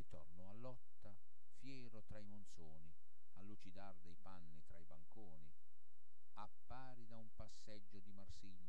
ritorno a Lotta, fiero tra i monzoni, a lucidar dei panni tra i banconi, appari da un passeggio di Marsiglia